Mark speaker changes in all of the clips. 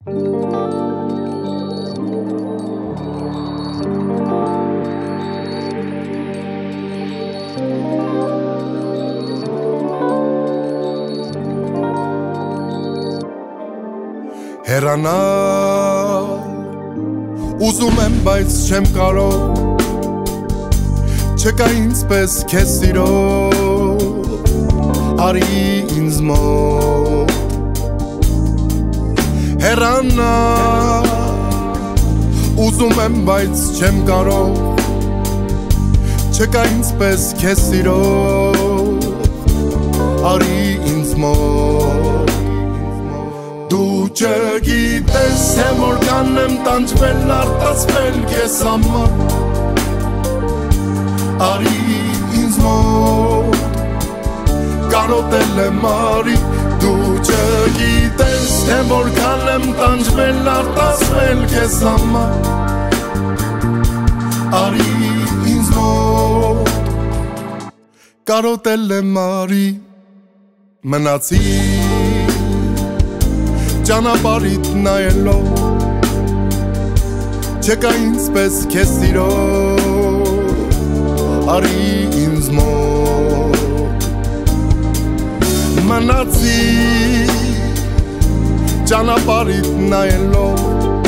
Speaker 1: Հեռանալ ուզում եմ, բայց չեմ կարող Չկա ինձպես քեզ սիրող Արի ինձ մոտ Հեռանալ ուզում եմ, բայց չեմ կարող Չկա ինձպես քեզ սիրող Արի ինձ մոտ Դու չգիտես, թե որքան եմ տանջվել, արտասվել քեզ համար Արի ինձ մոտ, կարոտել եմ արի Դու չգիտես, թե որքան եմ տանջվել, արտասվել քեզ համար Արի ինձ մոտ, կարոտել եմ արի Մնացի Ճանապարհիդ նայելով Չկա ինձպես քեզ սիրող Արի ինձ մոտ Մնացի Ճանապարհիդ նայելով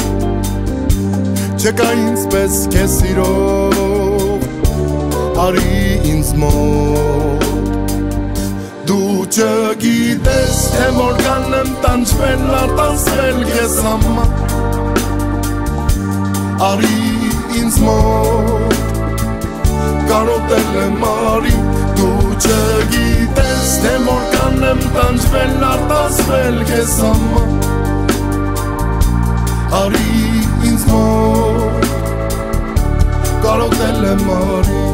Speaker 1: Չկա ինձպես քեզ սիրող Արի ինձ մոտ Դու չգիտես, թե որքան եմ տանջվել, արտասվել քեզ համար Արի ինձ մոտ, կարոտել եմ արի Դու չգիտես, թե որքան եմ տանջվել, արտասվել քեզ համար Արի ինձ մոտ, կարոտել եմ արի